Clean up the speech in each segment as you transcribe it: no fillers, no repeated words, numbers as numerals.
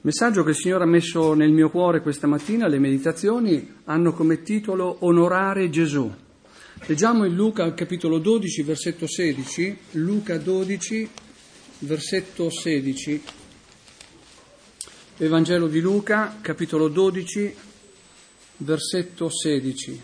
Messaggio che il Signore ha messo nel mio cuore questa mattina, le meditazioni hanno come titolo Onorare Gesù. Leggiamo in Luca capitolo 12, versetto 16, Luca 12, versetto 16, Evangelo di Luca, capitolo 12, versetto 16.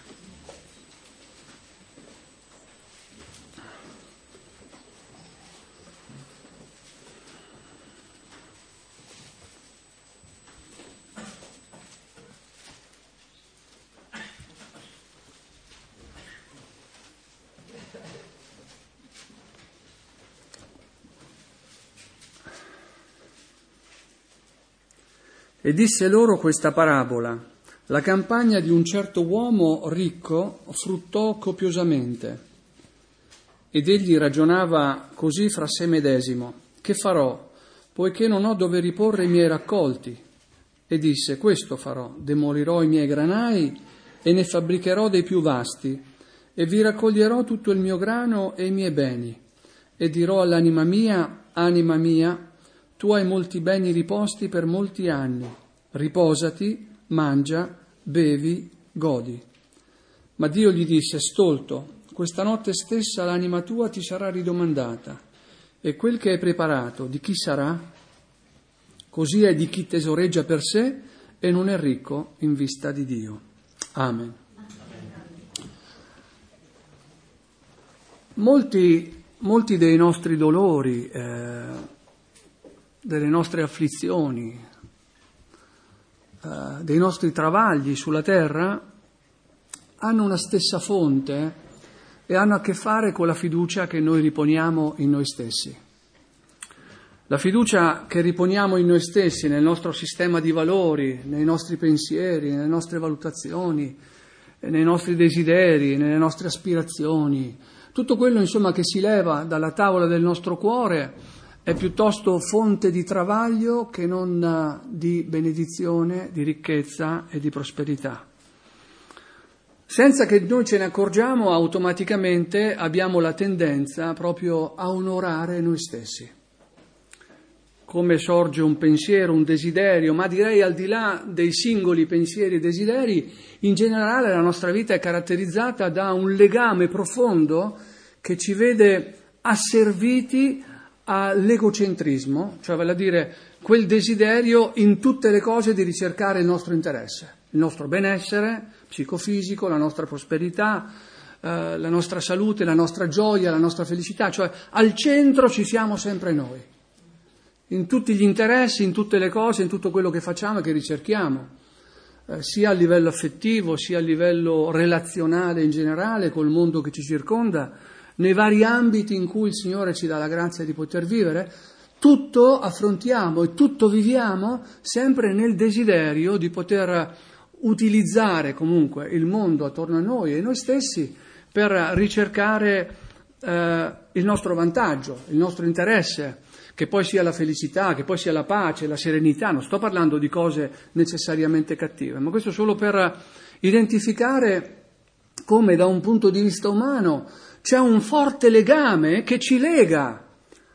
E disse loro questa parabola: la campagna di un certo uomo ricco fruttò copiosamente. Ed egli ragionava così fra sé medesimo: che farò, poiché non ho dove riporre i miei raccolti? E disse: questo farò, demolirò i miei granai e ne fabbricherò dei più vasti, e vi raccoglierò tutto il mio grano e i miei beni. E dirò all'anima mia: anima mia, tu hai molti beni riposti per molti anni, riposati, mangia, bevi, godi. Ma Dio gli disse: stolto, questa notte stessa l'anima tua ti sarà ridomandata, e quel che hai preparato di chi sarà? Così è di chi tesoreggia per sé e non è ricco in vista di Dio. Amen. Molti dei nostri dolori, delle nostre afflizioni, dei nostri travagli sulla terra hanno una stessa fonte e hanno a che fare con la fiducia che noi riponiamo in noi stessi. La fiducia che riponiamo in noi stessi, nel nostro sistema di valori, nei nostri pensieri, nelle nostre valutazioni, nei nostri desideri, nelle nostre aspirazioni, tutto quello insomma che si leva dalla tavola del nostro cuore è piuttosto fonte di travaglio che non di benedizione, di ricchezza e di prosperità. Senza che noi ce ne accorgiamo, automaticamente abbiamo la tendenza proprio a onorare noi stessi. Come sorge un pensiero, un desiderio, ma direi al di là dei singoli pensieri e desideri, in generale la nostra vita è caratterizzata da un legame profondo che ci vede asserviti all'egocentrismo, cioè vale a dire quel desiderio in tutte le cose di ricercare il nostro interesse, il nostro benessere psicofisico, la nostra prosperità, la nostra salute, la nostra gioia, la nostra felicità, cioè al centro ci siamo sempre noi, in tutti gli interessi, in tutte le cose, in tutto quello che facciamo e che ricerchiamo, sia a livello affettivo, sia a livello relazionale in generale col mondo che ci circonda, nei vari ambiti in cui il Signore ci dà la grazia di poter vivere. Tutto affrontiamo e tutto viviamo sempre nel desiderio di poter utilizzare comunque il mondo attorno a noi e noi stessi per ricercare il nostro vantaggio, il nostro interesse, che poi sia la felicità, che poi sia la pace, la serenità. Non sto parlando di cose necessariamente cattive, ma questo solo per identificare come da un punto di vista umano c'è un forte legame che ci lega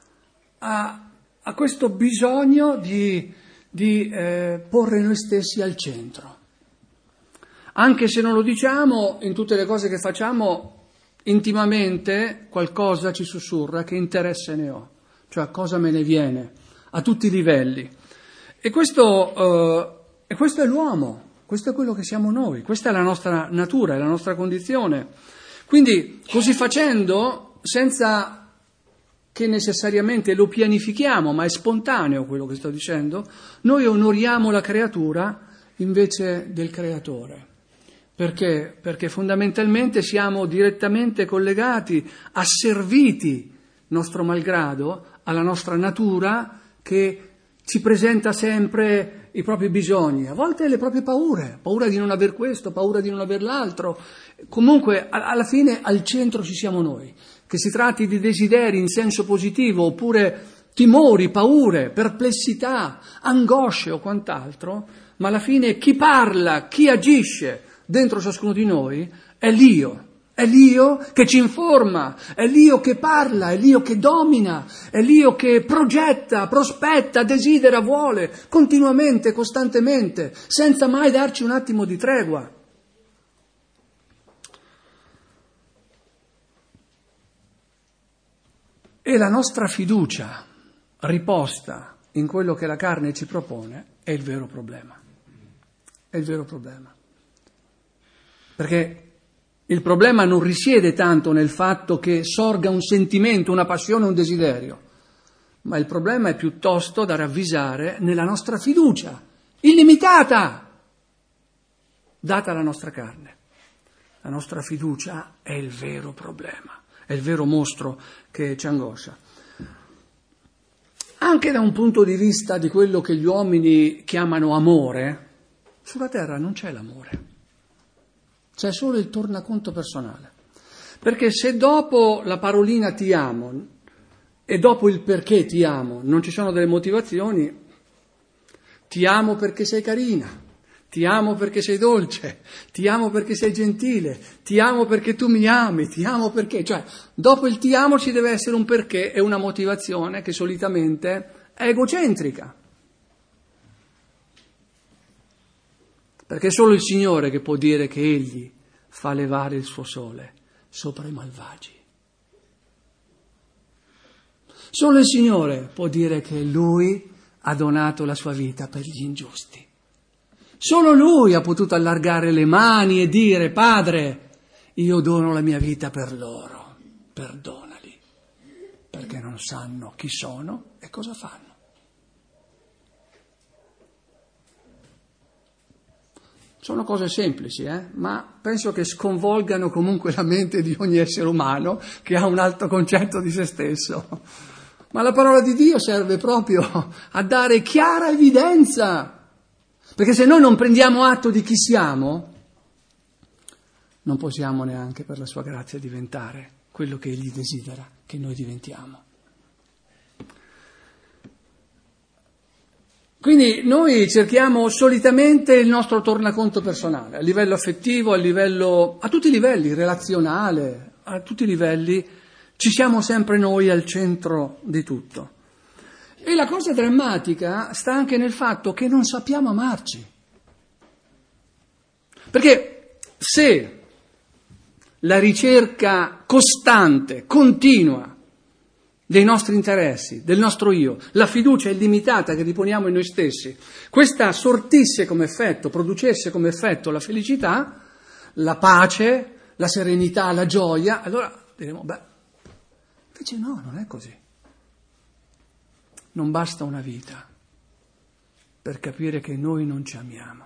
a questo bisogno di porre noi stessi al centro. Anche se non lo diciamo, in tutte le cose che facciamo, intimamente qualcosa ci sussurra: che interesse ne ho, cioè cosa me ne viene, a tutti i livelli. E questo è l'uomo, questo è quello che siamo noi, questa è la nostra natura, è la nostra condizione. Quindi, così facendo, senza che necessariamente lo pianifichiamo, ma è spontaneo quello che sto dicendo, noi onoriamo la creatura invece del creatore. Perché? Perché fondamentalmente siamo direttamente collegati, asserviti, nostro malgrado, alla nostra natura che ci presenta sempre i propri bisogni, a volte le proprie paure, paura di non aver questo, paura di non aver l'altro. Comunque, alla fine, al centro ci siamo noi. Che si tratti di desideri in senso positivo, oppure timori, paure, perplessità, angosce o quant'altro, ma alla fine chi parla, chi agisce dentro ciascuno di noi è l'io, È l'io che ci informa, è l'io che parla, è l'io che domina, è l'io che progetta, prospetta, desidera, vuole, continuamente, costantemente, senza mai darci un attimo di tregua. E la nostra fiducia riposta in quello che la carne ci propone è il vero problema. È il vero problema. Perché il problema non risiede tanto nel fatto che sorga un sentimento, una passione, un desiderio, ma il problema è piuttosto da ravvisare nella nostra fiducia, illimitata, data alla nostra carne. La nostra fiducia è il vero problema, è il vero mostro che ci angoscia. Anche da un punto di vista di quello che gli uomini chiamano amore, sulla terra non c'è l'amore. C'è solo il tornaconto personale. Perché se dopo la parolina ti amo e dopo il perché ti amo non ci sono delle motivazioni, ti amo perché sei carina, ti amo perché sei dolce, ti amo perché sei gentile, ti amo perché tu mi ami, ti amo perché... Cioè, dopo il ti amo ci deve essere un perché e una motivazione che solitamente è egocentrica. Perché è solo il Signore che può dire che Egli fa levare il suo sole sopra i malvagi. Solo il Signore può dire che Lui ha donato la sua vita per gli ingiusti. Solo Lui ha potuto allargare le mani e dire: Padre, io dono la mia vita per loro, perdonali, perché non sanno chi sono e cosa fanno. Sono cose semplici, ma penso che sconvolgano comunque la mente di ogni essere umano che ha un alto concetto di se stesso. Ma la parola di Dio serve proprio a dare chiara evidenza, perché se noi non prendiamo atto di chi siamo, non possiamo neanche per la sua grazia diventare quello che Egli desidera che noi diventiamo. Quindi noi cerchiamo solitamente il nostro tornaconto personale, a livello affettivo, a tutti i livelli, relazionale, a tutti i livelli, ci siamo sempre noi al centro di tutto. E la cosa drammatica sta anche nel fatto che non sappiamo amarci. Perché se la ricerca costante, continua, dei nostri interessi, del nostro io, la fiducia illimitata che riponiamo in noi stessi, questa sortisse come effetto, producesse come effetto la felicità, la pace, la serenità, la gioia, allora diremo, invece no, non è così. Non basta una vita per capire che noi non ci amiamo,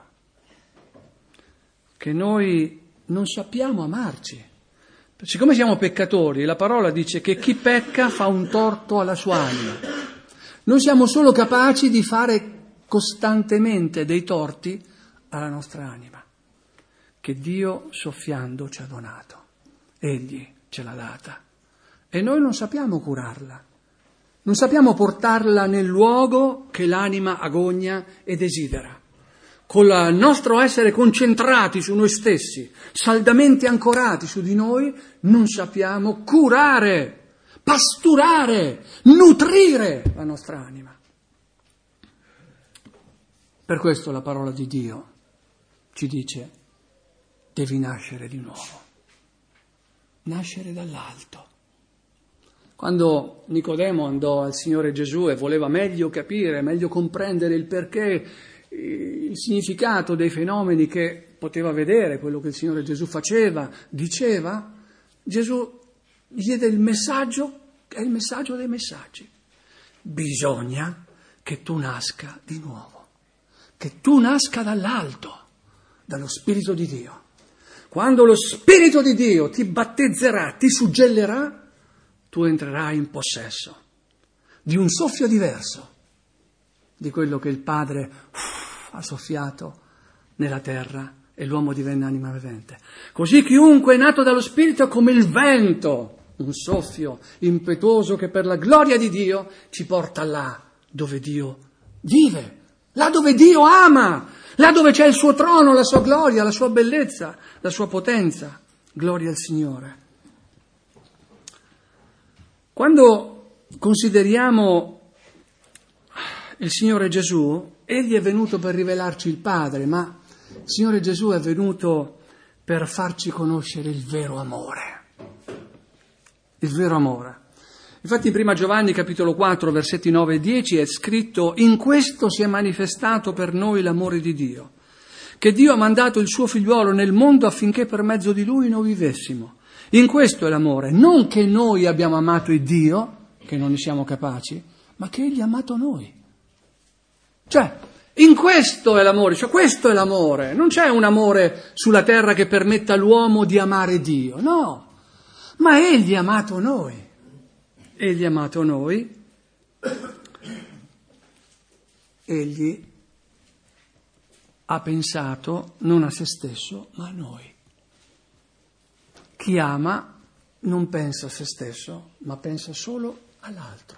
che noi non sappiamo amarci. Siccome siamo peccatori, la parola dice che chi pecca fa un torto alla sua anima. Noi siamo solo capaci di fare costantemente dei torti alla nostra anima, che Dio soffiando ci ha donato. Egli ce l'ha data. E noi non sappiamo curarla, non sappiamo portarla nel luogo che l'anima agogna e desidera. Con il nostro essere concentrati su noi stessi, saldamente ancorati su di noi, non sappiamo curare, pasturare, nutrire la nostra anima. Per questo la parola di Dio ci dice: devi nascere di nuovo, nascere dall'alto. Quando Nicodemo andò al Signore Gesù e voleva meglio capire, meglio comprendere il perché, il significato dei fenomeni che poteva vedere, quello che il Signore Gesù faceva, diceva, Gesù gli diede il messaggio, che è il messaggio dei messaggi. Bisogna che tu nasca di nuovo, che tu nasca dall'alto, dallo Spirito di Dio. Quando lo Spirito di Dio ti battezzerà, ti suggellerà, tu entrerai in possesso di un soffio diverso di quello che il Padre ha soffiato nella terra e l'uomo divenne anima vivente. Così chiunque è nato dallo Spirito è come il vento, un soffio impetuoso che per la gloria di Dio ci porta là dove Dio vive, là dove Dio ama, là dove c'è il suo trono, la sua gloria, la sua bellezza, la sua potenza. Gloria al Signore. Quando consideriamo il Signore Gesù, Egli è venuto per rivelarci il Padre, ma il Signore Gesù è venuto per farci conoscere il vero amore. Il vero amore. Infatti in 1 Giovanni capitolo 4 versetti 9 e 10 è scritto: in questo si è manifestato per noi l'amore di Dio, che Dio ha mandato il suo figliuolo nel mondo affinché per mezzo di lui noi vivessimo. In questo è l'amore, non che noi abbiamo amato il Dio, che non ne siamo capaci, ma che Egli ha amato noi. Cioè, in questo è l'amore, cioè questo è l'amore. Non c'è un amore sulla terra che permetta all'uomo di amare Dio, no, ma Egli ha amato noi. Egli ha amato noi, Egli ha pensato non a se stesso, ma a noi. Chi ama non pensa a se stesso, ma pensa solo all'altro.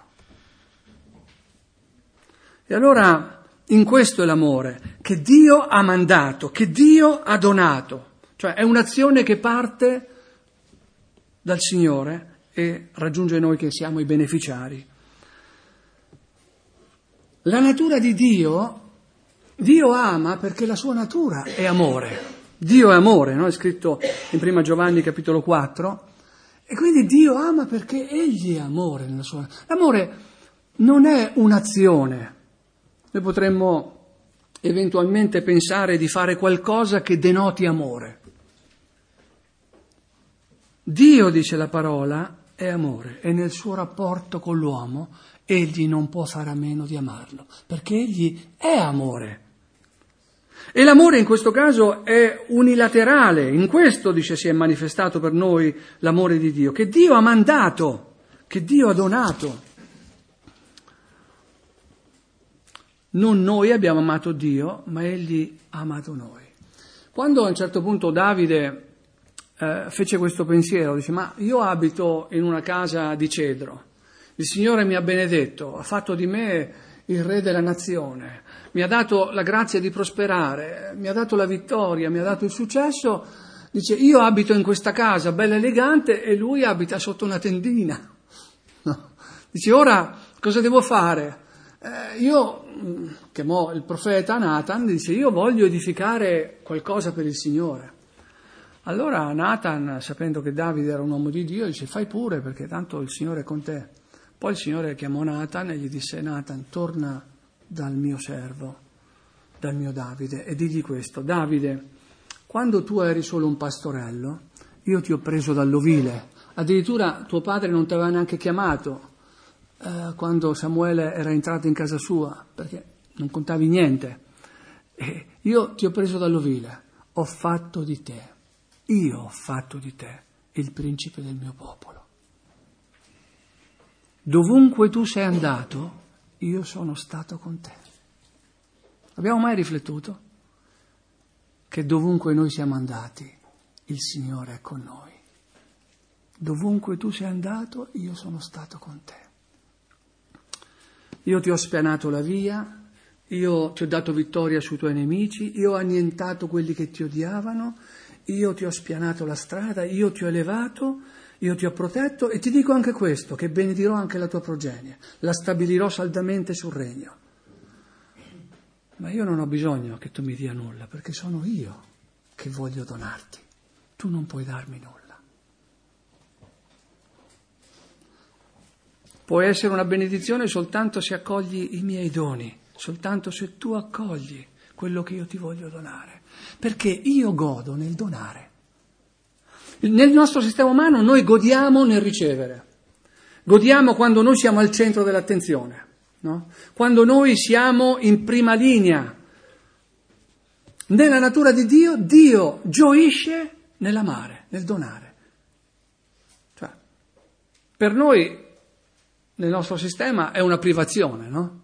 E allora in questo è l'amore, che Dio ha mandato, che Dio ha donato. Cioè è un'azione che parte dal Signore e raggiunge noi che siamo i beneficiari. La natura di Dio ama perché la sua natura è amore. Dio è amore, no? È scritto in 1 Giovanni capitolo 4. E quindi Dio ama perché Egli è amore. L'amore non è un'azione. Noi potremmo eventualmente pensare di fare qualcosa che denoti amore. Dio, dice la parola, è amore e nel suo rapporto con l'uomo Egli non può fare a meno di amarlo, perché Egli è amore. E l'amore in questo caso è unilaterale, in questo, dice, si è manifestato per noi l'amore di Dio, che Dio ha mandato, che Dio ha donato. Non noi abbiamo amato Dio, ma Egli ha amato noi. Quando a un certo punto Davide fece questo pensiero, dice: ma io abito in una casa di cedro, il Signore mi ha benedetto, ha fatto di me il re della nazione, mi ha dato la grazia di prosperare, mi ha dato la vittoria, mi ha dato il successo. Dice: io abito in questa casa bella elegante e lui abita sotto una tendina. No. Dice: ora cosa devo fare? Io chiamò il profeta Nathan, dice: io voglio edificare qualcosa per il Signore. Allora Nathan, sapendo che Davide era un uomo di Dio, dice: fai pure, perché tanto il Signore è con te. Poi il Signore chiamò Nathan e gli disse: Nathan, torna dal mio servo, dal mio Davide, e digli questo: Davide, quando tu eri solo un pastorello, io ti ho preso dall'ovile. Addirittura tuo padre non ti aveva neanche chiamato quando Samuele era entrato in casa sua, perché non contavi niente. E io ti ho preso dall'ovile, ho fatto di te. Io ho fatto di te il principe del mio popolo. Dovunque tu sei andato, io sono stato con te. Abbiamo mai riflettuto che dovunque noi siamo andati, il Signore è con noi? Dovunque tu sei andato, io sono stato con te. Io ti ho spianato la via, io ti ho dato vittoria sui tuoi nemici, io ho annientato quelli che ti odiavano, io ti ho spianato la strada, io ti ho elevato, io ti ho protetto e ti dico anche questo, che benedirò anche la tua progenie, la stabilirò saldamente sul regno. Ma io non ho bisogno che tu mi dia nulla, perché sono io che voglio donarti. Tu non puoi darmi nulla. Può essere una benedizione soltanto se accogli i miei doni, soltanto se tu accogli quello che io ti voglio donare. Perché io godo nel donare. Nel nostro sistema umano noi godiamo nel ricevere. Godiamo quando noi siamo al centro dell'attenzione, no? Quando noi siamo in prima linea. Nella natura di Dio, Dio gioisce nell'amare, nel donare. Cioè, per noi, nel nostro sistema, è una privazione, no?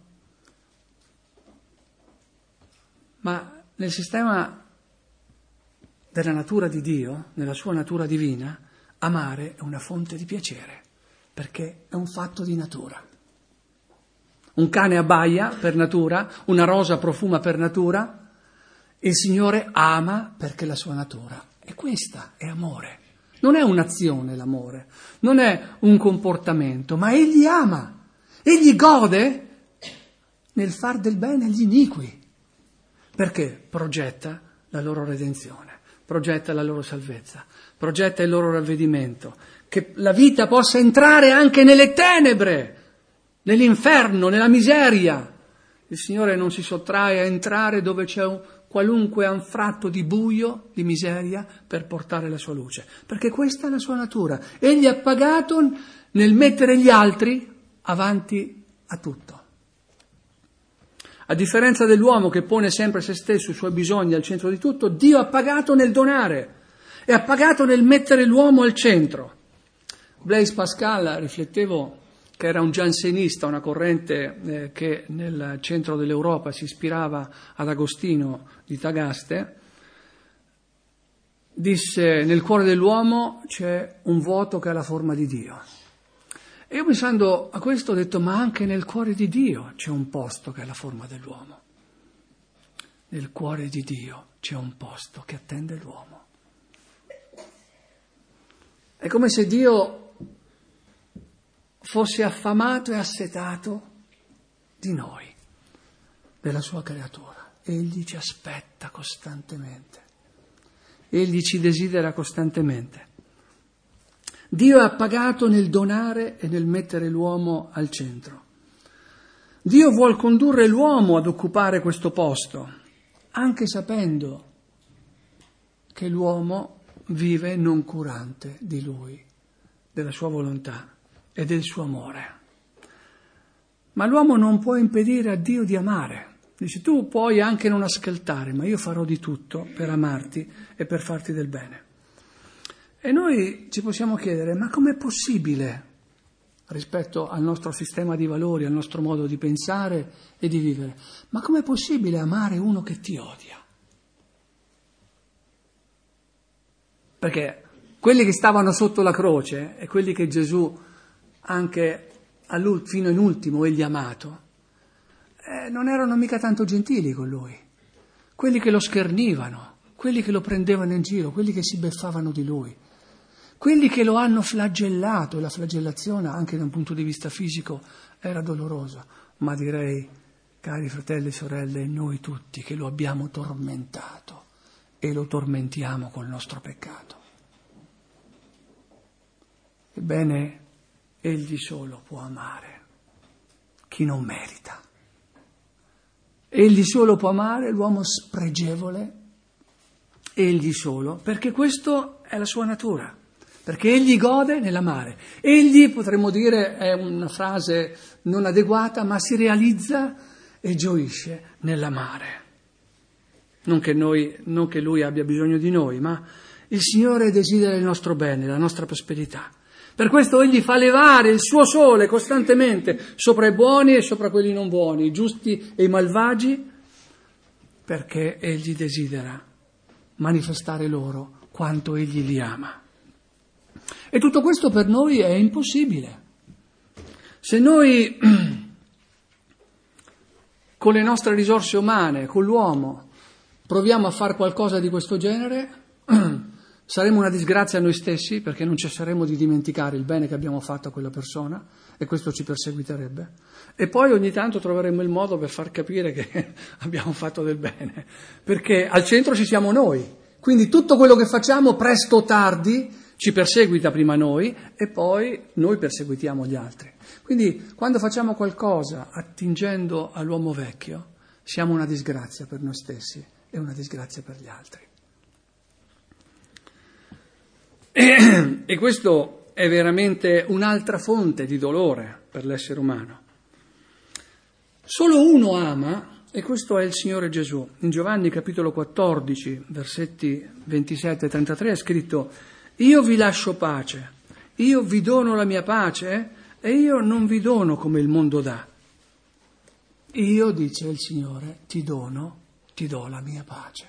Ma nel sistema della natura di Dio, nella sua natura divina, amare è una fonte di piacere, perché è un fatto di natura. Un cane abbaia per natura, una rosa profuma per natura, il Signore ama perché la sua natura è questa, è amore. Non è un'azione l'amore, non è un comportamento, ma egli ama, egli gode nel far del bene agli iniqui, perché progetta la loro redenzione, progetta la loro salvezza, progetta il loro ravvedimento, che la vita possa entrare anche nelle tenebre, nell'inferno, nella miseria. Il Signore non si sottrae a entrare dove c'è un qualunque anfratto di buio, di miseria, per portare la sua luce, perché questa è la sua natura. Egli ha pagato nel mettere gli altri avanti a tutto. A differenza dell'uomo che pone sempre se stesso, i suoi bisogni al centro di tutto, Dio ha pagato nel donare e ha pagato nel mettere l'uomo al centro. Blaise Pascal, riflettevo, che era un giansenista, una corrente che nel centro dell'Europa si ispirava ad Agostino di Tagaste, disse: nel cuore dell'uomo c'è un vuoto che ha la forma di Dio. E io pensando a questo ho detto: ma anche nel cuore di Dio c'è un posto che ha la forma dell'uomo. Nel cuore di Dio c'è un posto che attende l'uomo. È come se Dio fosse affamato e assetato di noi, della sua creatura. Egli ci aspetta costantemente, egli ci desidera costantemente. Dio ha pagato nel donare e nel mettere l'uomo al centro. Dio vuol condurre l'uomo ad occupare questo posto, anche sapendo che l'uomo vive non curante di lui, della sua volontà e del suo amore. Ma l'uomo non può impedire a Dio di amare. Dice: tu puoi anche non ascoltare, ma io farò di tutto per amarti e per farti del bene. E noi ci possiamo chiedere: ma com'è possibile, rispetto al nostro sistema di valori, al nostro modo di pensare e di vivere, ma com'è possibile amare uno che ti odia? Perché quelli che stavano sotto la croce e quelli che Gesù anche fino in ultimo egli amato, non erano mica tanto gentili con lui. Quelli che lo schernivano, quelli che lo prendevano in giro, quelli che si beffavano di lui, quelli che lo hanno flagellato, e la flagellazione anche da un punto di vista fisico era dolorosa, ma direi, cari fratelli e sorelle, noi tutti che lo abbiamo tormentato e lo tormentiamo col nostro peccato. Ebbene, egli solo può amare chi non merita. Egli solo può amare l'uomo spregevole, egli solo, perché questo è la sua natura, perché egli gode nell'amare. Egli, potremmo dire, è una frase non adeguata, ma si realizza e gioisce nell'amare. Non che lui abbia bisogno di noi, ma il Signore desidera il nostro bene, la nostra prosperità. Per questo egli fa levare il suo sole costantemente sopra i buoni e sopra quelli non buoni, i giusti e i malvagi, perché egli desidera manifestare loro quanto egli li ama. E tutto questo per noi è impossibile. Se noi con le nostre risorse umane, con l'uomo, proviamo a fare qualcosa di questo genere, saremo una disgrazia a noi stessi, perché non cesseremo di dimenticare il bene che abbiamo fatto a quella persona e questo ci perseguiterebbe. E poi ogni tanto troveremo il modo per far capire che abbiamo fatto del bene, perché al centro ci siamo noi. Quindi tutto quello che facciamo, presto o tardi, ci perseguita prima noi e poi noi perseguitiamo gli altri. Quindi quando facciamo qualcosa attingendo all'uomo vecchio, siamo una disgrazia per noi stessi e una disgrazia per gli altri. E questo è veramente un'altra fonte di dolore per l'essere umano. Solo uno ama, e questo è il Signore Gesù. In Giovanni capitolo 14, versetti 27 e 33 è scritto: io vi lascio pace, io vi dono la mia pace e io non vi dono come il mondo dà. Io, dice il Signore, ti do la mia pace.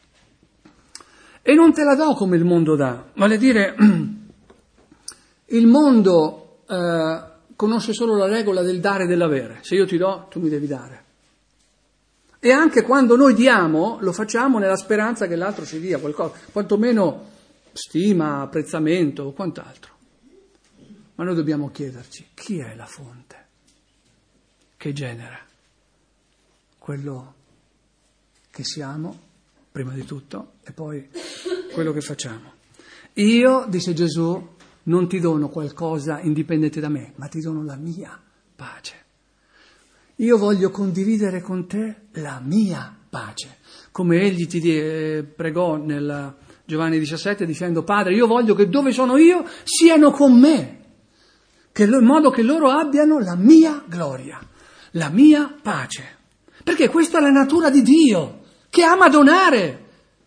E non te la do come il mondo dà, vale a dire, il mondo conosce solo la regola del dare e dell'avere. Se io ti do, tu mi devi dare. E anche quando noi diamo, lo facciamo nella speranza che l'altro ci dia qualcosa, quantomeno stima, apprezzamento o quant'altro. Ma noi dobbiamo chiederci chi è la fonte che genera quello che siamo, prima di tutto, e poi quello che facciamo. Io, dice Gesù, non ti dono qualcosa indipendente da me, ma ti dono la mia pace. Io voglio condividere con te la mia pace, come egli ti pregò nel Giovanni 17 dicendo: Padre, io voglio che dove sono io siano con me, in modo che loro abbiano la mia gloria, la mia pace. Perché questa è la natura di Dio, che ama donare.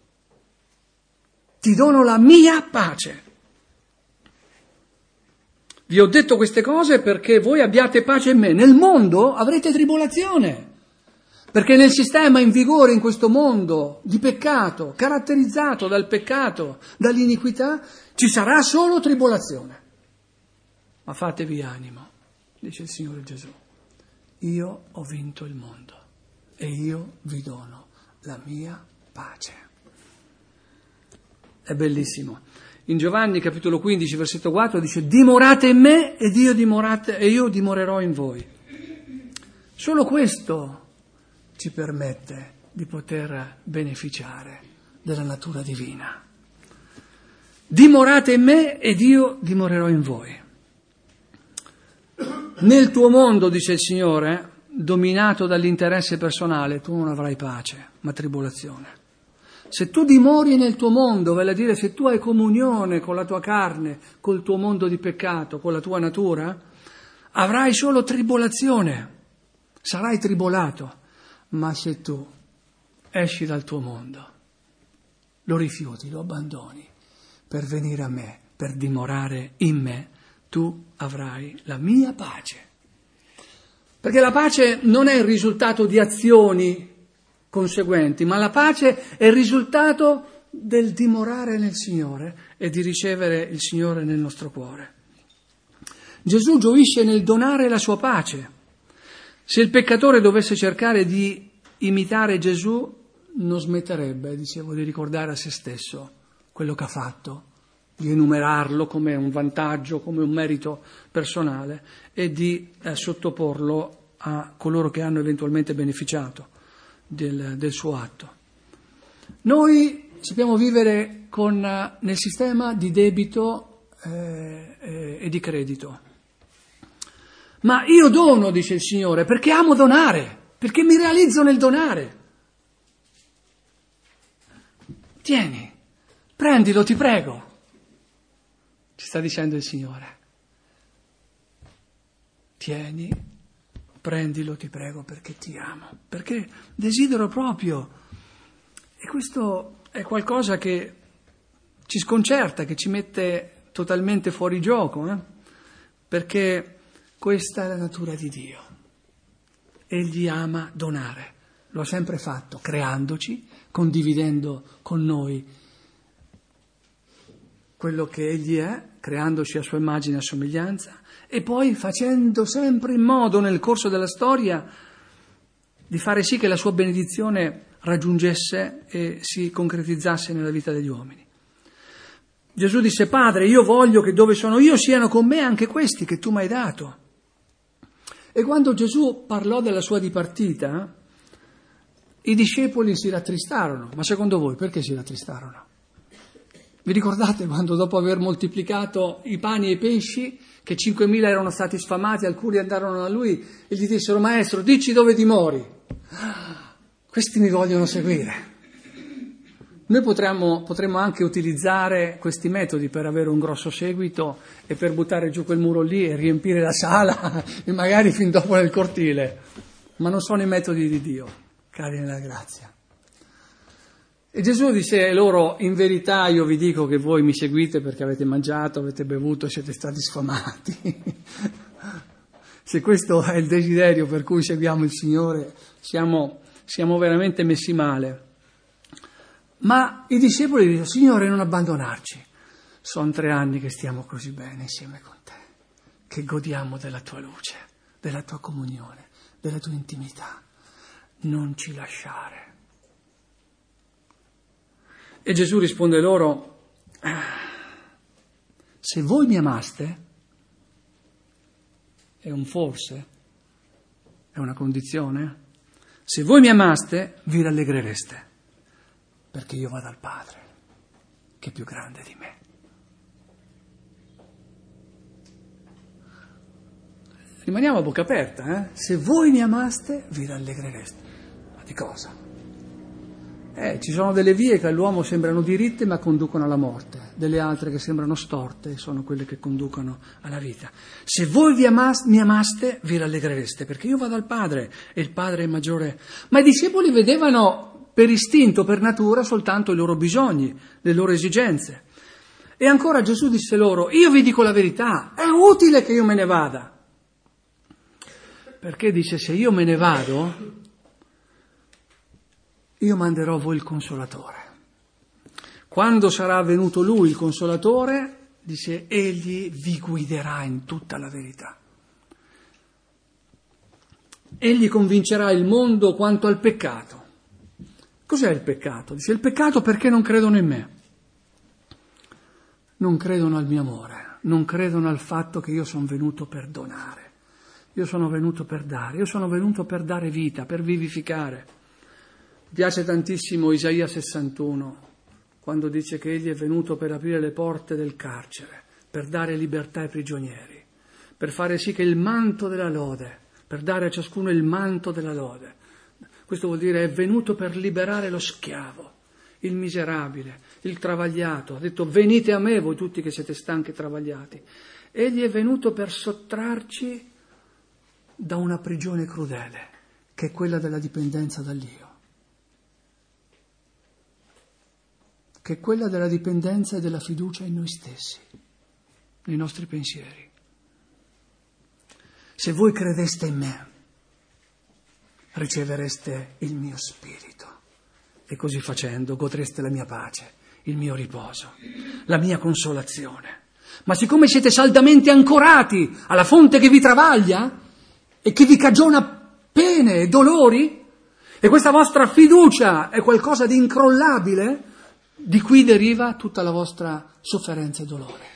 Ti dono la mia pace. Vi ho detto queste cose perché voi abbiate pace in me. Nel mondo avrete tribolazione, perché nel sistema in vigore in questo mondo di peccato, caratterizzato dal peccato, dall'iniquità, ci sarà solo tribolazione. Ma fatevi animo, dice il Signore Gesù. Io ho vinto il mondo e io vi dono la mia pace. È bellissimo. In Giovanni capitolo 15 versetto 4 dice: dimorate in me ed io dimorerò in voi. Solo questo ci permette di poter beneficiare della natura divina. Dimorate in me ed io dimorerò in voi. Nel tuo mondo, dice il Signore, dominato dall'interesse personale, tu non avrai pace, ma tribolazione. Se tu dimori nel tuo mondo, vale a dire se tu hai comunione con la tua carne, col tuo mondo di peccato, con la tua natura, avrai solo tribolazione, sarai tribolato. Ma se tu esci dal tuo mondo, lo rifiuti, lo abbandoni per venire a me, per dimorare in me, tu avrai la mia pace. Perché la pace non è il risultato di azioni conseguenti, ma la pace è il risultato del dimorare nel Signore e di ricevere il Signore nel nostro cuore. Gesù gioisce nel donare la sua pace. Se il peccatore dovesse cercare di imitare Gesù, non smetterebbe, dicevo, di ricordare a se stesso quello che ha fatto, di enumerarlo come un vantaggio, come un merito personale e di sottoporlo a coloro che hanno eventualmente beneficiato del suo atto. Noi sappiamo vivere nel sistema di debito e di credito. Ma io dono, dice il Signore, perché amo donare, perché mi realizzo nel donare. Tieni, prendilo, ti prego, ci sta dicendo il Signore. Tieni, prendilo, ti prego, perché ti amo, perché desidero proprio. E questo è qualcosa che ci sconcerta, che ci mette totalmente fuori gioco, perché questa è la natura di Dio. Egli ama donare, lo ha sempre fatto, creandoci, condividendo con noi quello che Egli è, creandoci a sua immagine e a somiglianza, e poi facendo sempre in modo nel corso della storia di fare sì che la sua benedizione raggiungesse e si concretizzasse nella vita degli uomini. Gesù disse: Padre, io voglio che dove sono io siano con me anche questi che tu mi hai dato. E quando Gesù parlò della sua dipartita, i discepoli si rattristarono. Ma secondo voi perché si rattristarono? Vi ricordate quando dopo aver moltiplicato i pani e i pesci, che 5.000 erano stati sfamati, alcuni andarono da lui e gli dissero: Maestro, dici dove dimori. Questi mi vogliono seguire. Noi potremmo anche utilizzare questi metodi per avere un grosso seguito e per buttare giù quel muro lì e riempire la sala e magari fin dopo nel cortile. Ma non sono i metodi di Dio, cari nella grazia. E Gesù disse loro: in verità io vi dico che voi mi seguite perché avete mangiato, avete bevuto, siete stati sfamati. Se questo è il desiderio per cui seguiamo il Signore, siamo veramente messi male. Ma i discepoli dicono: Signore, non abbandonarci. Sono 3 anni che stiamo così bene insieme con te, che godiamo della tua luce, della tua comunione, della tua intimità. Non ci lasciare. E Gesù risponde loro: Se voi mi amaste, è un forse, è una condizione, se voi mi amaste vi rallegrereste, perché io vado al Padre, che è più grande di me. Rimaniamo a bocca aperta, Se voi mi amaste vi rallegrereste. Ma di cosa? Ci sono delle vie che all'uomo sembrano diritte ma conducono alla morte, delle altre che sembrano storte sono quelle che conducono alla vita. Se voi mi amaste vi rallegrereste, perché io vado al Padre e il Padre è maggiore. Ma i discepoli vedevano per istinto, per natura, soltanto i loro bisogni, le loro esigenze. E ancora Gesù disse loro: io vi dico la verità, è utile che io me ne vada. Perché dice: se io me ne vado, io manderò a voi il Consolatore. Quando sarà venuto Lui, il Consolatore, dice, egli vi guiderà in tutta la verità. Egli convincerà il mondo quanto al peccato. Cos'è il peccato? Dice, il peccato perché non credono in me. Non credono al mio amore, non credono al fatto che io sono venuto per donare. Io sono venuto per dare, io sono venuto per dare vita, per vivificare. Mi piace tantissimo Isaia 61, quando dice che egli è venuto per aprire le porte del carcere, per dare libertà ai prigionieri, per fare sì che il manto della lode, per dare a ciascuno il manto della lode. Questo vuol dire è venuto per liberare lo schiavo, il miserabile, il travagliato. Ha detto: venite a me voi tutti che siete stanchi e travagliati. Egli è venuto per sottrarci da una prigione crudele, che è quella della dipendenza dall'io. Che è quella della dipendenza e della fiducia in noi stessi, nei nostri pensieri. Se voi credeste in me, ricevereste il mio spirito e così facendo godreste la mia pace, il mio riposo, la mia consolazione. Ma siccome siete saldamente ancorati alla fonte che vi travaglia e che vi cagiona pene e dolori, e questa vostra fiducia è qualcosa di incrollabile, di qui deriva tutta la vostra sofferenza e dolore.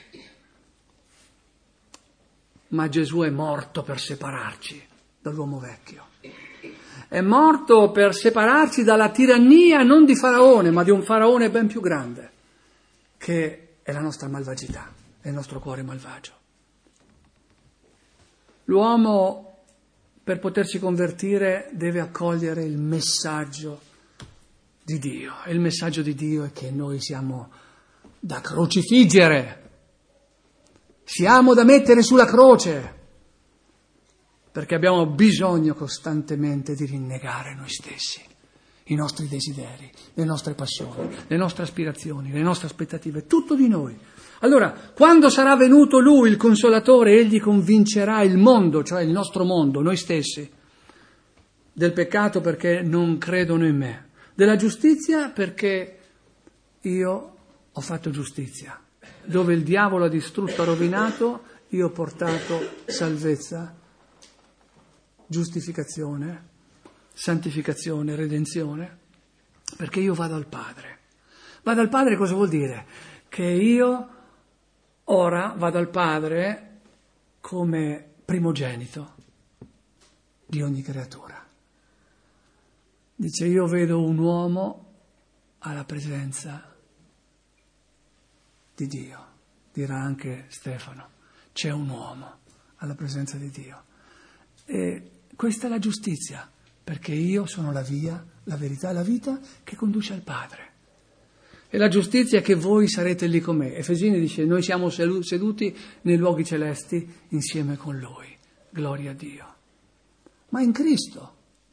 Ma Gesù è morto per separarci dall'uomo vecchio. È morto per separarci dalla tirannia non di Faraone, ma di un Faraone ben più grande, che è la nostra malvagità, è il nostro cuore malvagio. L'uomo, per potersi convertire, deve accogliere il messaggio di Dio. E il messaggio di Dio è che noi siamo da crocifiggere, siamo da mettere sulla croce, perché abbiamo bisogno costantemente di rinnegare noi stessi, i nostri desideri, le nostre passioni, le nostre aspirazioni, le nostre aspettative, tutto di noi. Allora, quando sarà venuto Lui, il Consolatore, Egli convincerà il mondo, cioè il nostro mondo, noi stessi, del peccato perché non credono in me, della giustizia perché io ho fatto giustizia. Dove il diavolo ha distrutto, ha rovinato, io ho portato salvezza, giustificazione, santificazione, redenzione, perché io vado al Padre. Vado al Padre cosa vuol dire? Che io ora vado al Padre come primogenito di ogni creatura. Dice, io vedo un uomo alla presenza di Dio, dirà anche Stefano, c'è un uomo alla presenza di Dio. E questa è la giustizia, perché io sono la via, la verità e la vita che conduce al Padre. E la giustizia è che voi sarete lì con me. Efesini dice, noi siamo seduti nei luoghi celesti insieme con Lui. Gloria a Dio. Ma in Cristo,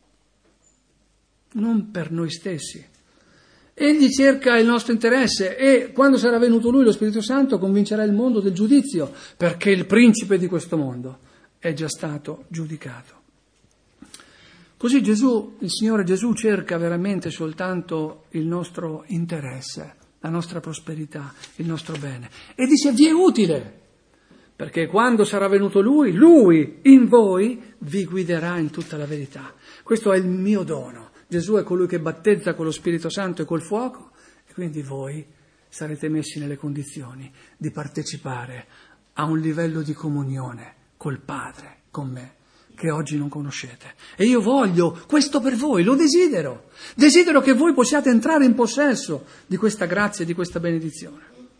non per noi stessi. Egli cerca il nostro interesse e quando sarà venuto Lui, lo Spirito Santo, convincerà il mondo del giudizio, perché il principe di questo mondo è già stato giudicato. Così Gesù, il Signore Gesù, cerca veramente soltanto il nostro interesse, la nostra prosperità, il nostro bene. E dice, vi è utile, perché quando sarà venuto Lui in voi vi guiderà in tutta la verità. Questo è il mio dono. Gesù è colui che battezza con lo Spirito Santo e col fuoco, e quindi voi sarete messi nelle condizioni di partecipare a un livello di comunione col Padre, con me, che oggi non conoscete. E io voglio questo per voi, lo desidero. Desidero che voi possiate entrare in possesso di questa grazia e di questa benedizione.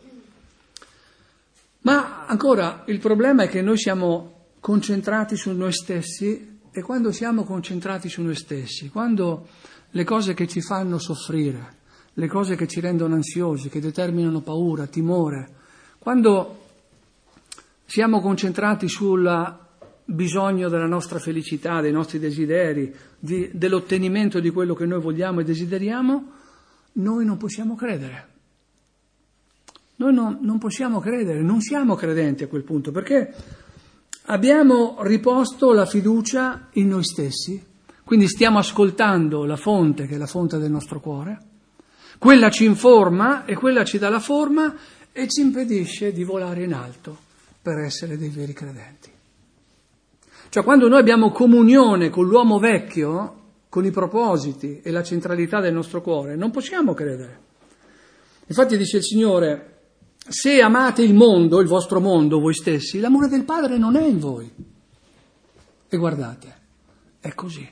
Ma ancora, il problema è che noi siamo concentrati su noi stessi, e quando siamo concentrati su noi stessi, quando le cose che ci fanno soffrire, le cose che ci rendono ansiosi, che determinano paura, timore, quando siamo concentrati sul bisogno della nostra felicità, dei nostri desideri, dell'ottenimento di quello che noi vogliamo e desideriamo, noi non possiamo credere. Noi non possiamo credere, non siamo credenti a quel punto, perché abbiamo riposto la fiducia in noi stessi, quindi stiamo ascoltando la fonte, che è la fonte del nostro cuore, quella ci informa e quella ci dà la forma e ci impedisce di volare in alto per essere dei veri credenti. Cioè, quando noi abbiamo comunione con l'uomo vecchio, con i propositi e la centralità del nostro cuore, non possiamo credere. Infatti dice il Signore: se amate il mondo, il vostro mondo, voi stessi, l'amore del Padre non è in voi. E guardate, è così.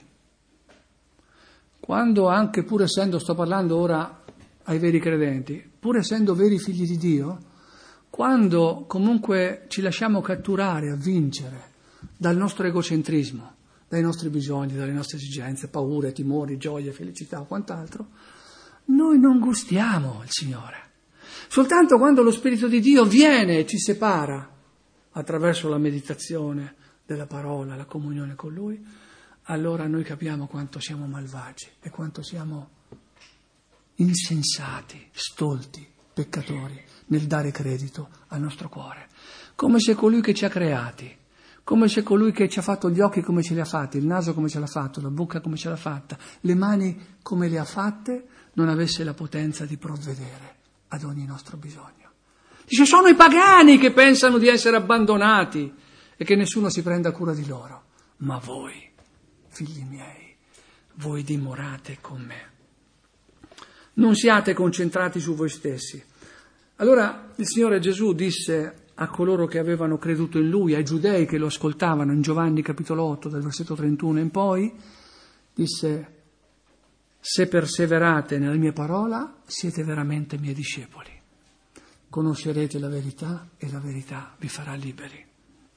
Quando anche, pur essendo, sto parlando ora ai veri credenti, pur essendo veri figli di Dio, quando comunque ci lasciamo catturare, avvincere dal nostro egocentrismo, dai nostri bisogni, dalle nostre esigenze, paure, timori, gioie, felicità o quant'altro, noi non gustiamo il Signore. Soltanto quando lo Spirito di Dio viene e ci separa attraverso la meditazione della parola, la comunione con Lui, allora noi capiamo quanto siamo malvagi e quanto siamo insensati, stolti, peccatori nel dare credito al nostro cuore. Come se colui che ci ha creati, come se colui che ci ha fatto gli occhi come ce li ha fatti, il naso come ce l'ha fatto, la bocca come ce l'ha fatta, le mani come le ha fatte, non avesse la potenza di provvedere ad ogni nostro bisogno. Dice: sono i pagani che pensano di essere abbandonati e che nessuno si prenda cura di loro. Ma voi, figli miei, voi dimorate con me. Non siate concentrati su voi stessi. Allora il Signore Gesù disse a coloro che avevano creduto in Lui, ai giudei che lo ascoltavano, in Giovanni capitolo 8, dal versetto 31 in poi, disse: se perseverate nella mia parola, siete veramente miei discepoli. Conoscerete la verità e la verità vi farà liberi.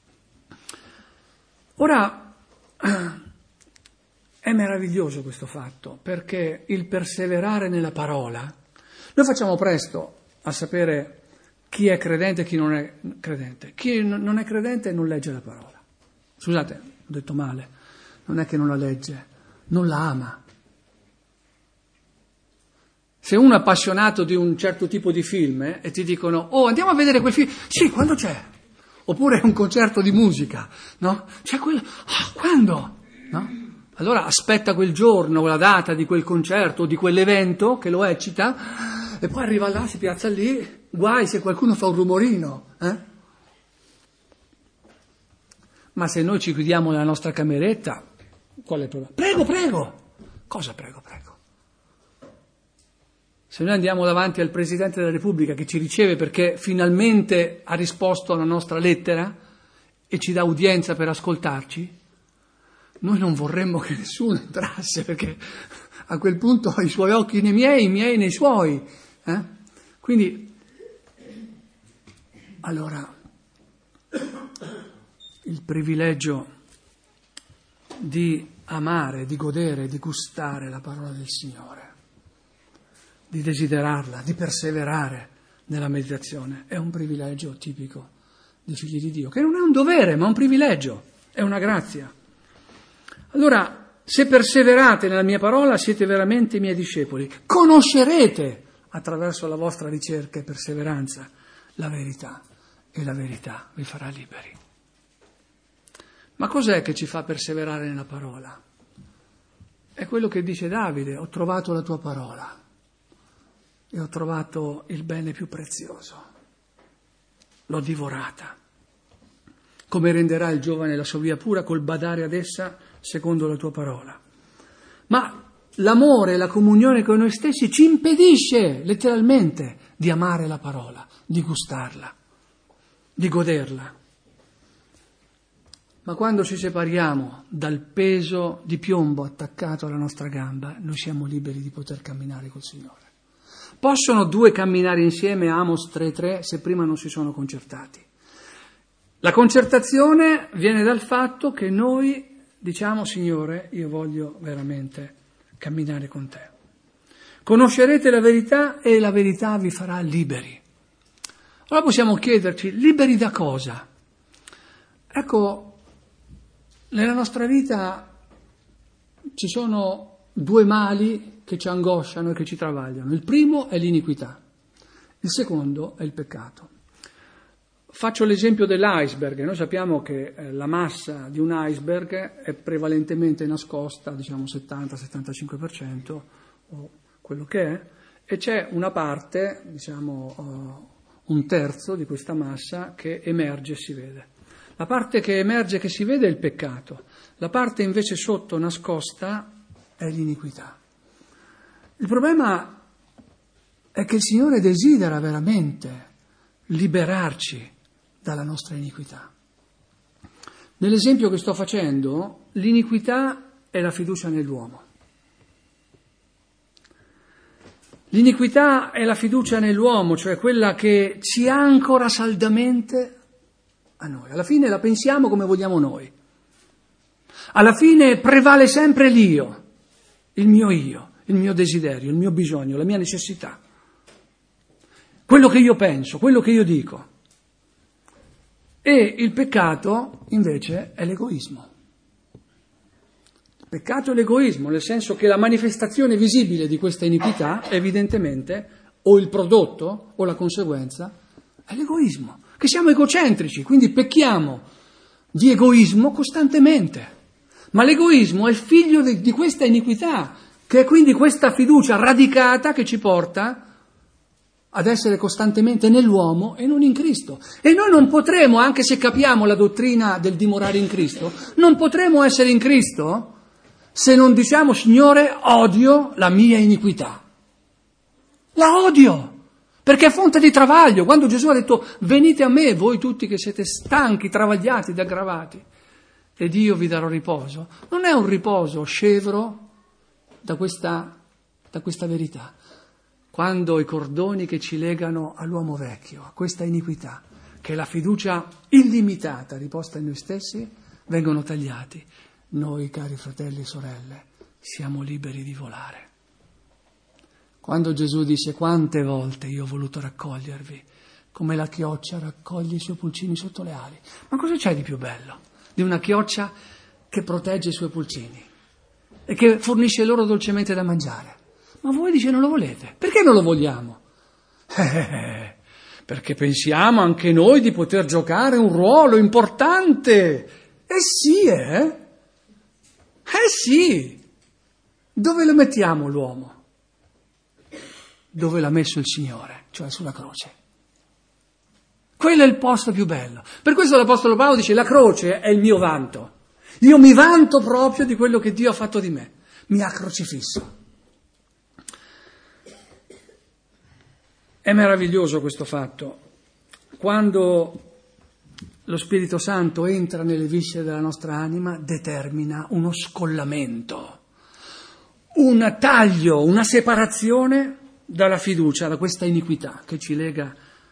Ora, è meraviglioso questo fatto, perché il perseverare nella parola, noi facciamo presto a sapere chi è credente e chi non è credente. Chi non è credente non legge la parola. Scusate, ho detto male, non è che non la legge, non la ama. Se uno è appassionato di un certo tipo di film e ti dicono: oh, andiamo a vedere quel film, sì, quando c'è? Oppure un concerto di musica, no? C'è quello, quando? No? Allora aspetta quel giorno, la data di quel concerto o di quell'evento che lo eccita, e poi arriva là, si piazza lì, guai se qualcuno fa un rumorino. Ma se noi ci chiudiamo nella nostra cameretta, qual è il problema? Prego, prego! Cosa prego, prego? Se noi andiamo davanti al Presidente della Repubblica, che ci riceve perché finalmente ha risposto alla nostra lettera e ci dà udienza per ascoltarci, noi non vorremmo che nessuno entrasse, perché a quel punto i suoi occhi nei miei, i miei nei suoi. Quindi, allora, il privilegio di amare, di godere, di gustare la parola del Signore, di desiderarla, di perseverare nella meditazione, è un privilegio tipico dei figli di Dio, che non è un dovere, ma un privilegio, è una grazia. Allora, se perseverate nella mia parola, siete veramente i miei discepoli. Conoscerete, attraverso la vostra ricerca e perseveranza, la verità, e la verità vi farà liberi. Ma cos'è che ci fa perseverare nella parola? È quello che dice Davide: ho trovato la tua parola e ho trovato il bene più prezioso, l'ho divorata. Come renderà il giovane la sua via pura col badare ad essa secondo la tua parola. Ma l'amore e la comunione con noi stessi ci impedisce letteralmente di amare la parola, di gustarla, di goderla. Ma quando ci separiamo dal peso di piombo attaccato alla nostra gamba, noi siamo liberi di poter camminare col Signore. Possono due camminare insieme, Amos 3:3, se prima non si sono concertati. La concertazione viene dal fatto che noi diciamo: Signore, io voglio veramente camminare con te. Conoscerete la verità e la verità vi farà liberi. Allora possiamo chiederci, liberi da cosa? Ecco, nella nostra vita ci sono due mali che ci angosciano e che ci travagliano. Il primo è l'iniquità, il secondo è il peccato. Faccio l'esempio dell'iceberg. Noi sappiamo che la massa di un iceberg è prevalentemente nascosta, diciamo 70-75%, o quello che è, e c'è una parte, diciamo un terzo di questa massa che emerge e si vede. La parte che emerge e che si vede è il peccato, la parte invece sotto nascosta è l'iniquità. Il problema è che il Signore desidera veramente liberarci dalla nostra iniquità. Nell'esempio che sto facendo, l'iniquità è la fiducia nell'uomo. L'iniquità è la fiducia nell'uomo, cioè quella che ci ancora saldamente a noi. Alla fine la pensiamo come vogliamo noi. Alla fine prevale sempre l'io, il mio desiderio, il mio bisogno, la mia necessità. Quello che io penso, quello che io dico. E il peccato invece è l'egoismo. Il peccato è l'egoismo, nel senso che la manifestazione visibile di questa iniquità, evidentemente, o il prodotto o la conseguenza, è l'egoismo. Che siamo egocentrici, quindi pecchiamo di egoismo costantemente. Ma l'egoismo è il figlio di questa iniquità, che è quindi questa fiducia radicata che ci porta ad essere costantemente nell'uomo e non in Cristo. E noi non potremo, anche se capiamo la dottrina del dimorare in Cristo, non potremo essere in Cristo se non diciamo: Signore, odio la mia iniquità. La odio! Perché è fonte di travaglio. Quando Gesù ha detto: venite a me, voi tutti che siete stanchi, travagliati ed aggravati, ed io vi darò riposo, non è un riposo scevro da questa verità. Quando i cordoni che ci legano all'uomo vecchio, a questa iniquità, che è la fiducia illimitata riposta in noi stessi, vengono tagliati, noi, cari fratelli e sorelle, siamo liberi di volare. Quando Gesù dice: quante volte io ho voluto raccogliervi, come la chioccia raccoglie i suoi pulcini sotto le ali. Ma cosa c'è di più bello di una chioccia che protegge i suoi pulcini e che fornisce loro dolcemente da mangiare? Ma voi dice non lo volete. Perché non lo vogliamo? Perché pensiamo anche noi di poter giocare un ruolo importante. Sì, sì. Dove lo mettiamo l'uomo? Dove l'ha messo il Signore, cioè sulla croce. Quello è il posto più bello. Per questo l'Apostolo Paolo dice: la croce è il mio vanto. Io mi vanto proprio di quello che Dio ha fatto di me. Mi ha crocifisso. È meraviglioso questo fatto. Quando lo Spirito Santo entra nelle viscere della nostra anima, determina uno scollamento, un taglio, una separazione dalla fiducia, da questa iniquità che ci lega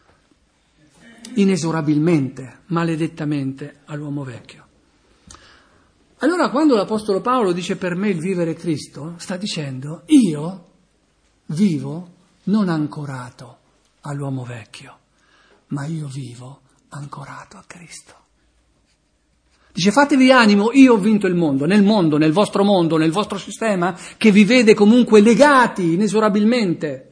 inesorabilmente, maledettamente all'uomo vecchio. Allora, quando l'Apostolo Paolo dice: per me il vivere è Cristo, sta dicendo: io vivo non ancorato all'uomo vecchio, ma io vivo ancorato a Cristo. Dice: fatevi animo, io ho vinto il mondo, nel vostro sistema, che vi vede comunque legati inesorabilmente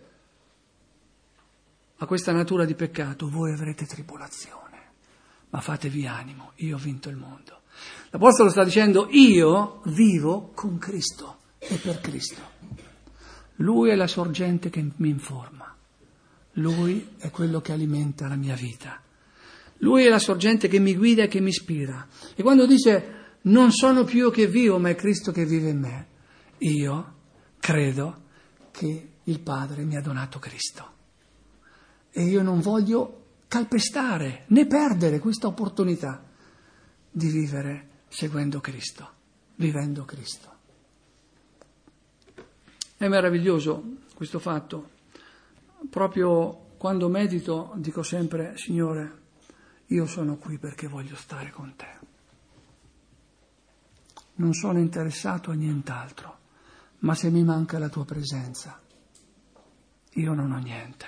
a questa natura di peccato, voi avrete tribolazione, ma fatevi animo, io ho vinto il mondo. L'Apostolo sta dicendo: io vivo con Cristo e per Cristo. Lui è la sorgente che mi informa, Lui è quello che alimenta la mia vita, Lui è la sorgente che mi guida e che mi ispira. E quando dice: non sono più io che vivo, ma è Cristo che vive in me, io credo che il Padre mi ha donato Cristo. E io non voglio calpestare né perdere questa opportunità di vivere seguendo Cristo, vivendo Cristo. È meraviglioso questo fatto. Proprio quando medito dico sempre: Signore, io sono qui perché voglio stare con te. Non sono interessato a nient'altro, ma se mi manca la tua presenza, io non ho niente.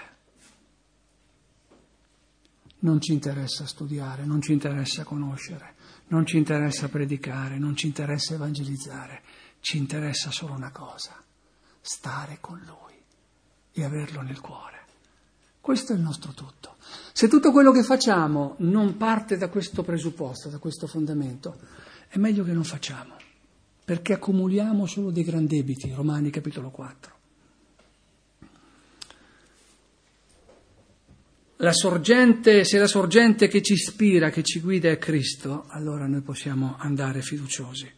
Non ci interessa studiare, non ci interessa conoscere, non ci interessa predicare, non ci interessa evangelizzare, ci interessa solo una cosa: stare con Lui e averlo nel cuore. Questo è il nostro tutto. Se tutto quello che facciamo non parte da questo presupposto, da questo fondamento, è meglio che non facciamo, perché accumuliamo solo dei gran debiti. Romani capitolo 4. Se la sorgente che ci ispira, che ci guida è Cristo, allora noi possiamo andare fiduciosi.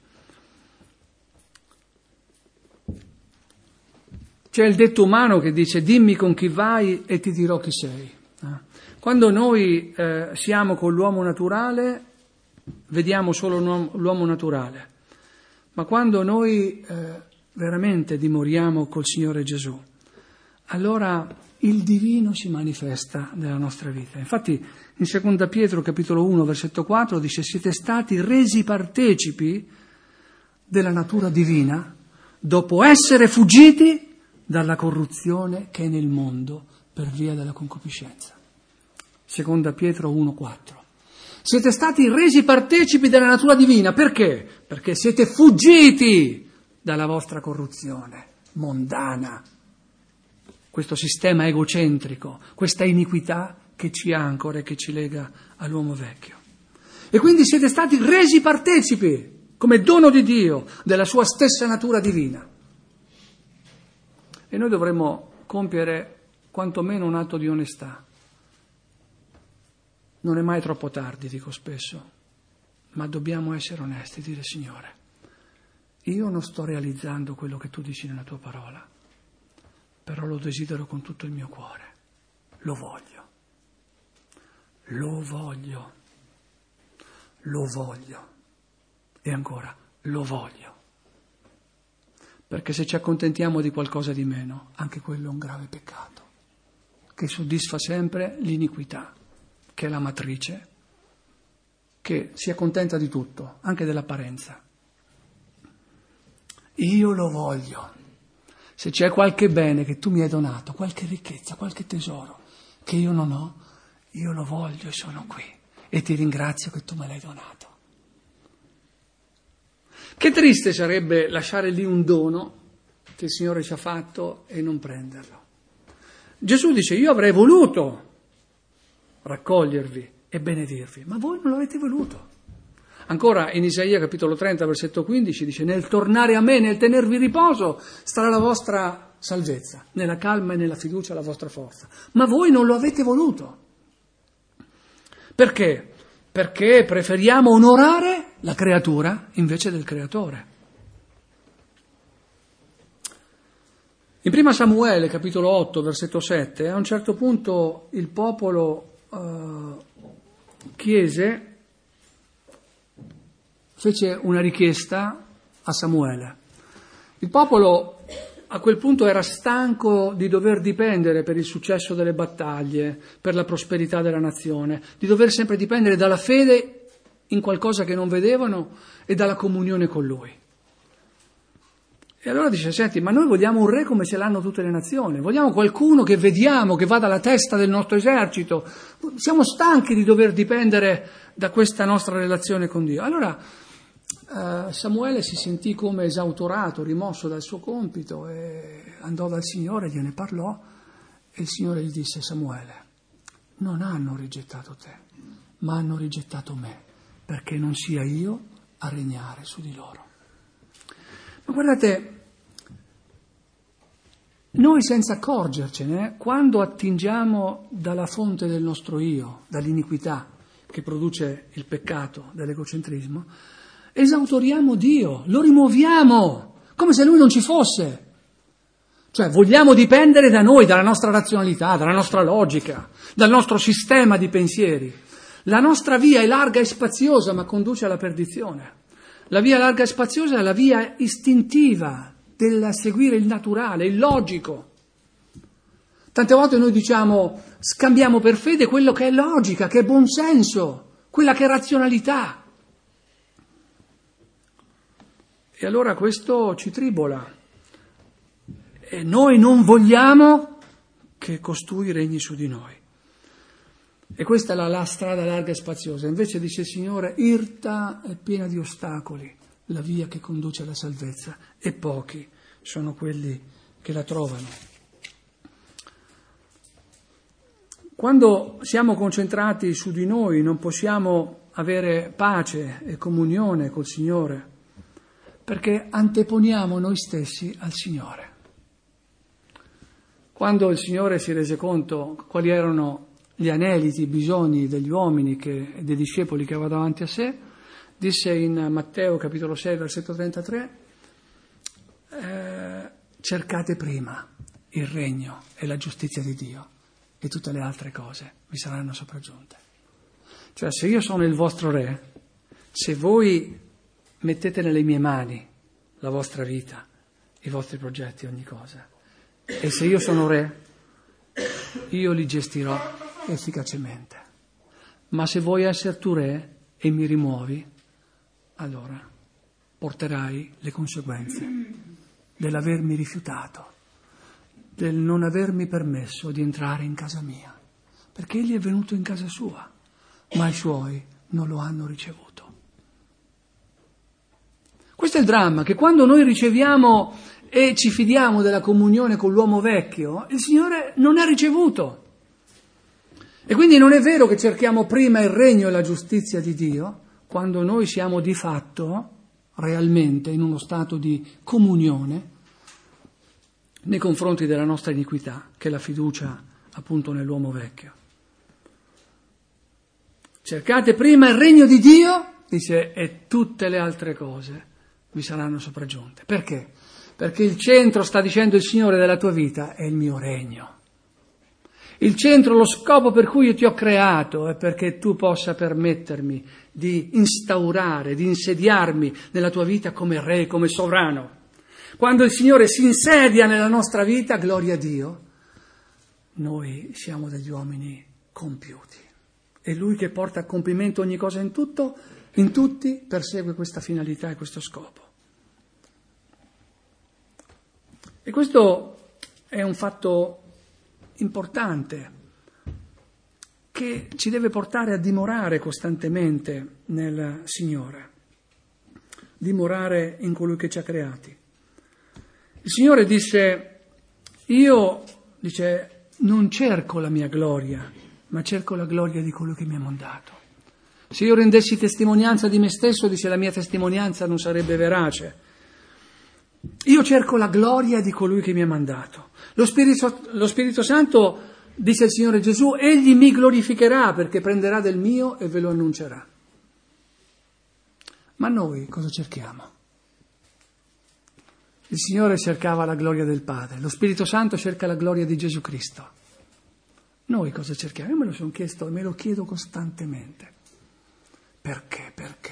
C'è il detto umano che dice: dimmi con chi vai e ti dirò chi sei. Quando noi siamo con l'uomo naturale, vediamo solo l'uomo naturale, ma quando noi veramente dimoriamo col Signore Gesù, allora il divino si manifesta nella nostra vita. Infatti in 2 Pietro capitolo 1 versetto 4 dice: siete stati resi partecipi della natura divina dopo essere fuggiti dalla corruzione che è nel mondo per via della concupiscenza. 2 Pietro 1,4. Siete stati resi partecipi della natura divina. Perché? Perché siete fuggiti dalla vostra corruzione mondana, questo sistema egocentrico, questa iniquità che ci ancora e che ci lega all'uomo vecchio. E quindi siete stati resi partecipi, come dono di Dio, della sua stessa natura divina. E noi dovremmo compiere quantomeno un atto di onestà. Non è mai troppo tardi, dico spesso, ma dobbiamo essere onesti, dire: Signore, io non sto realizzando quello che tu dici nella tua parola, però lo desidero con tutto il mio cuore, lo voglio, e ancora lo voglio. Perché se ci accontentiamo di qualcosa di meno, anche quello è un grave peccato, che soddisfa sempre l'iniquità, che è la matrice, che si accontenta di tutto, anche dell'apparenza. Io lo voglio. Se c'è qualche bene che tu mi hai donato, qualche ricchezza, qualche tesoro che io non ho, io lo voglio e sono qui. E ti ringrazio che tu me l'hai donato. Che triste sarebbe lasciare lì un dono che il Signore ci ha fatto e non prenderlo. Gesù dice: io avrei voluto raccogliervi e benedirvi, ma voi non l'avete voluto. Ancora in Isaia capitolo 30 versetto 15 dice: nel tornare a me, nel tenervi riposo, starà la vostra salvezza, nella calma e nella fiducia la vostra forza. Ma voi non lo avete voluto. Perché? Perché preferiamo onorare la creatura invece del creatore. In prima Samuele, capitolo 8, versetto 7, a un certo punto il popolo fece una richiesta a Samuele. Il popolo a quel punto era stanco di dover dipendere per il successo delle battaglie, per la prosperità della nazione, di dover sempre dipendere dalla fede in qualcosa che non vedevano e dalla comunione con Lui. E allora dice: senti, ma noi vogliamo un re come ce l'hanno tutte le nazioni, vogliamo qualcuno che vediamo, che vada alla testa del nostro esercito, siamo stanchi di dover dipendere da questa nostra relazione con Dio. Allora Samuele si sentì come esautorato, rimosso dal suo compito, e andò dal Signore, gliene parlò, e il Signore gli disse: Samuele, non hanno rigettato te, ma hanno rigettato me, perché non sia io a regnare su di loro. Ma guardate, noi senza accorgercene, quando attingiamo dalla fonte del nostro io, dall'iniquità che produce il peccato dell'egocentrismo, esautoriamo Dio, lo rimuoviamo, come se Lui non ci fosse. Cioè vogliamo dipendere da noi, dalla nostra razionalità, dalla nostra logica, dal nostro sistema di pensieri. La nostra via è larga e spaziosa, ma conduce alla perdizione. La via larga e spaziosa è la via istintiva del seguire il naturale, il logico. Tante volte noi diciamo, scambiamo per fede quello che è logica, che è buonsenso, quella che è razionalità. E allora questo ci tribola. E noi non vogliamo che costui regni su di noi. E questa è la strada larga e spaziosa. Invece dice il Signore, irta e piena di ostacoli la via che conduce alla salvezza, e pochi sono quelli che la trovano. Quando siamo concentrati su di noi non possiamo avere pace e comunione col Signore, perché anteponiamo noi stessi al Signore. Quando il Signore si rese conto quali erano gli aneliti, i bisogni degli uomini e dei discepoli che aveva davanti a sé, disse in Matteo capitolo 6 versetto 33, cercate prima il regno e la giustizia di Dio e tutte le altre cose vi saranno sopraggiunte. Cioè, se io sono il vostro re, se voi mettete nelle mie mani la vostra vita, i vostri progetti, ogni cosa, e se io sono re, io li gestirò efficacemente. Ma se vuoi essere tu re e mi rimuovi, allora porterai le conseguenze dell'avermi rifiutato, del non avermi permesso di entrare in casa mia, perché egli è venuto in casa sua, ma i suoi non lo hanno ricevuto. Questo è il dramma, che quando noi riceviamo e ci fidiamo della comunione con l'uomo vecchio, il Signore non è ricevuto. E quindi non è vero che cerchiamo prima il regno e la giustizia di Dio, quando noi siamo di fatto, realmente, in uno stato di comunione nei confronti della nostra iniquità, che è la fiducia appunto nell'uomo vecchio. Cercate prima il regno di Dio, dice, e tutte le altre cose vi saranno sopraggiunte. Perché? Perché il centro, sta dicendo il Signore, della tua vita è il mio regno. Il centro, lo scopo per cui io ti ho creato è perché tu possa permettermi di instaurare, di insediarmi nella tua vita come re, come sovrano. Quando il Signore si insedia nella nostra vita, gloria a Dio, noi siamo degli uomini compiuti. E Lui che porta a compimento ogni cosa in tutto, in tutti, persegue questa finalità e questo scopo. E questo è un fatto importante che ci deve portare a dimorare costantemente nel Signore, dimorare in colui che ci ha creati. Il Signore disse, io non cerco la mia gloria, ma cerco la gloria di colui che mi ha mandato. Se io rendessi testimonianza di me stesso, dice, la mia testimonianza non sarebbe verace. Io cerco la gloria di colui che mi ha mandato. Lo Spirito Santo, dice il Signore Gesù, egli mi glorificherà perché prenderà del mio e ve lo annuncerà. Ma noi cosa cerchiamo? Il Signore cercava la gloria del Padre, lo Spirito Santo cerca la gloria di Gesù Cristo. Noi cosa cerchiamo? Io me lo sono chiesto e me lo chiedo costantemente. Perché?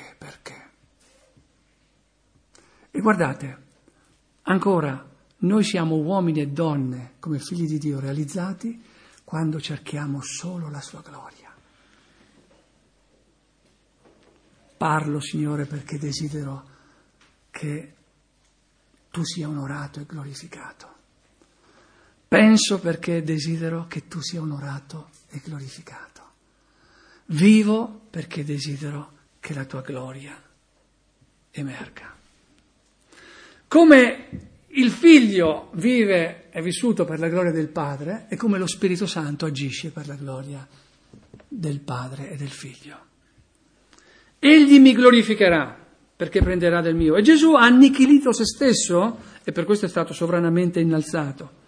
E guardate, ancora, noi siamo uomini e donne come figli di Dio realizzati quando cerchiamo solo la sua gloria. Parlo, Signore, perché desidero che tu sia onorato e glorificato. Penso perché desidero che tu sia onorato e glorificato. Vivo perché desidero che la tua gloria emerga. Come il Figlio vive e vissuto per la gloria del Padre e come lo Spirito Santo agisce per la gloria del Padre e del Figlio. Egli mi glorificherà perché prenderà del mio. E Gesù ha annichilito se stesso e per questo è stato sovranamente innalzato.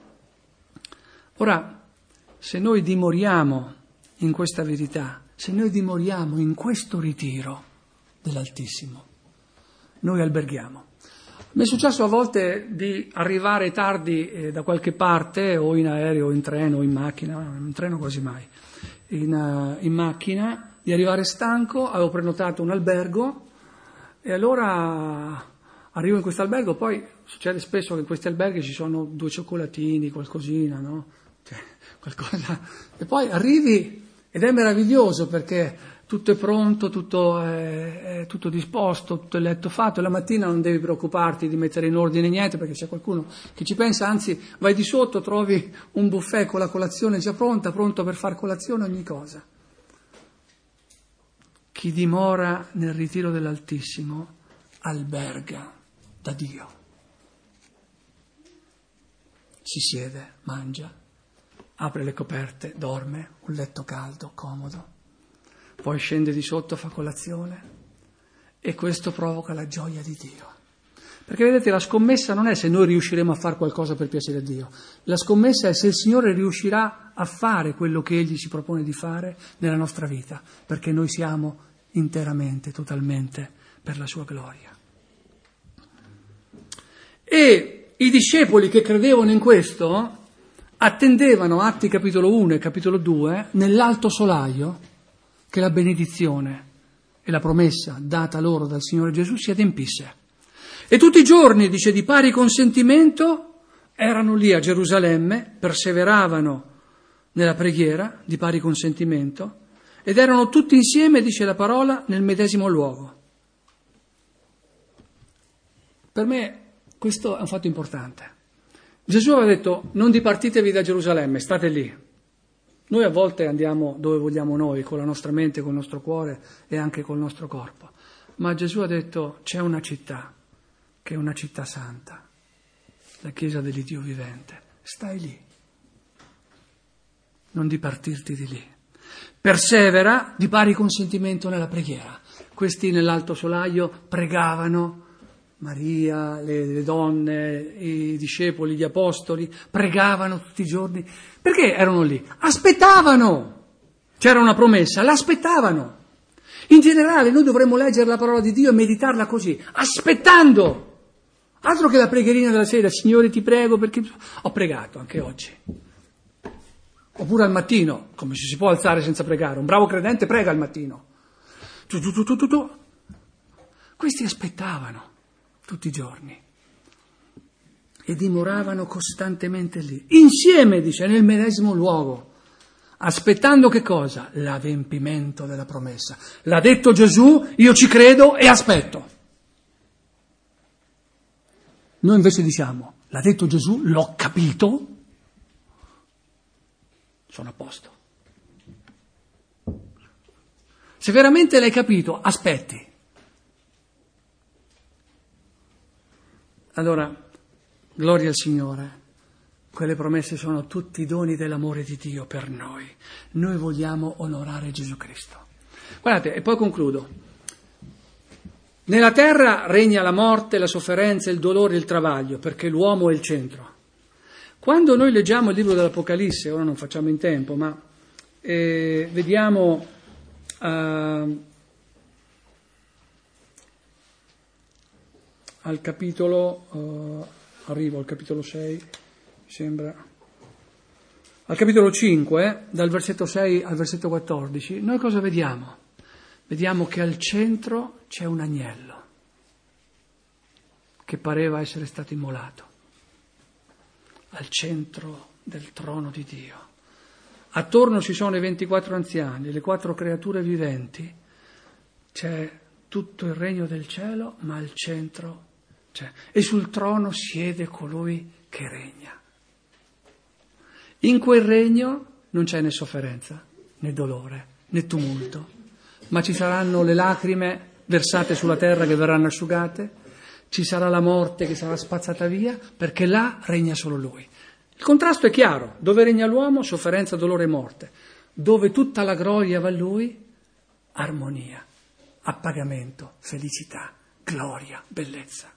Ora, se noi dimoriamo in questa verità, se noi dimoriamo in questo ritiro dell'Altissimo, noi alberghiamo. Mi è successo a volte di arrivare tardi da qualche parte, o in aereo, o in treno, o in macchina, in treno quasi mai, in macchina, di arrivare stanco, avevo prenotato un albergo e allora arrivo in questo albergo, poi succede spesso che in questi alberghi ci sono 2 cioccolatini, qualcosina, no? Cioè, qualcosa, e poi arrivi ed è meraviglioso perché tutto è pronto, tutto è tutto disposto, tutto il letto fatto, e la mattina non devi preoccuparti di mettere in ordine niente perché c'è qualcuno che ci pensa, anzi vai di sotto, trovi un buffet con la colazione già pronta, pronto per far colazione, ogni cosa. Chi dimora nel ritiro dell'Altissimo alberga da Dio. Si siede, mangia, apre le coperte, dorme, un letto caldo, comodo. Poi scende di sotto, fa colazione e questo provoca la gioia di Dio. Perché vedete, la scommessa non è se noi riusciremo a fare qualcosa per piacere a Dio, la scommessa è se il Signore riuscirà a fare quello che Egli si propone di fare nella nostra vita, perché noi siamo interamente, totalmente per la sua gloria. E i discepoli che credevano in questo attendevano, Atti capitolo 1 e capitolo 2, nell'alto solaio, che la benedizione e la promessa data loro dal Signore Gesù si adempisse. E tutti i giorni, dice, di pari consentimento, erano lì a Gerusalemme, perseveravano nella preghiera di pari consentimento, ed erano tutti insieme, dice la parola, nel medesimo luogo. Per me questo è un fatto importante. Gesù aveva detto: non dipartitevi da Gerusalemme, state lì. Noi a volte andiamo dove vogliamo noi, con la nostra mente, con il nostro cuore e anche col nostro corpo. Ma Gesù ha detto: c'è una città, che è una città santa, la Chiesa dell'Iddio vivente. Stai lì. Non dipartirti di lì. Persevera di pari consentimento nella preghiera. Questi nell'alto solaio pregavano, Maria, le donne, i discepoli, gli apostoli, pregavano tutti i giorni. Perché erano lì? Aspettavano. C'era una promessa, l'aspettavano. In generale noi dovremmo leggere la parola di Dio e meditarla così, aspettando. Altro che la preghierina della sera: Signore ti prego perché... Ho pregato anche oggi. Oppure al mattino, come ci si può alzare senza pregare? Un bravo credente prega al mattino. Questi aspettavano tutti i giorni e dimoravano costantemente lì, insieme, dice, nel medesimo luogo, aspettando che cosa? L'adempimento della promessa. L'ha detto Gesù, io ci credo e aspetto. Noi invece diciamo: l'ha detto Gesù, l'ho capito, sono a posto. Se veramente l'hai capito, aspetti. Allora, gloria al Signore, quelle promesse sono tutti i doni dell'amore di Dio per noi. Noi vogliamo onorare Gesù Cristo. Guardate, e poi concludo. Nella terra regna la morte, la sofferenza, il dolore, il travaglio, perché l'uomo è il centro. Quando noi leggiamo il libro dell'Apocalisse, ora non facciamo in tempo, ma vediamo... al capitolo, arrivo al capitolo 6, mi sembra, al capitolo 5, dal versetto 6 al versetto 14, noi cosa vediamo? Vediamo che al centro c'è un agnello che pareva essere stato immolato, al centro del trono di Dio. Attorno ci sono i 24 anziani, le 4 creature viventi, c'è tutto il regno del cielo, ma al centro c'è. E sul trono siede colui che regna. In quel regno non c'è né sofferenza, né dolore, né tumulto, ma ci saranno le lacrime versate sulla terra che verranno asciugate, ci sarà la morte che sarà spazzata via, perché là regna solo lui. Il contrasto è chiaro: dove regna l'uomo, sofferenza, dolore e morte; dove tutta la gloria va a lui, armonia, appagamento, felicità, gloria, bellezza.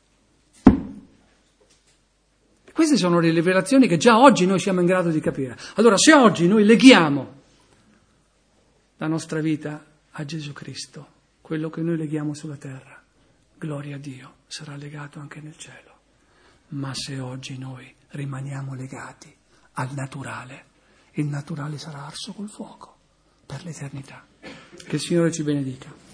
Queste sono le rivelazioni che già oggi noi siamo in grado di capire. Allora, se oggi noi leghiamo la nostra vita a Gesù Cristo, quello che noi leghiamo sulla terra, gloria a Dio, sarà legato anche nel cielo. Ma se oggi noi rimaniamo legati al naturale, il naturale sarà arso col fuoco per l'eternità. Che il Signore ci benedica.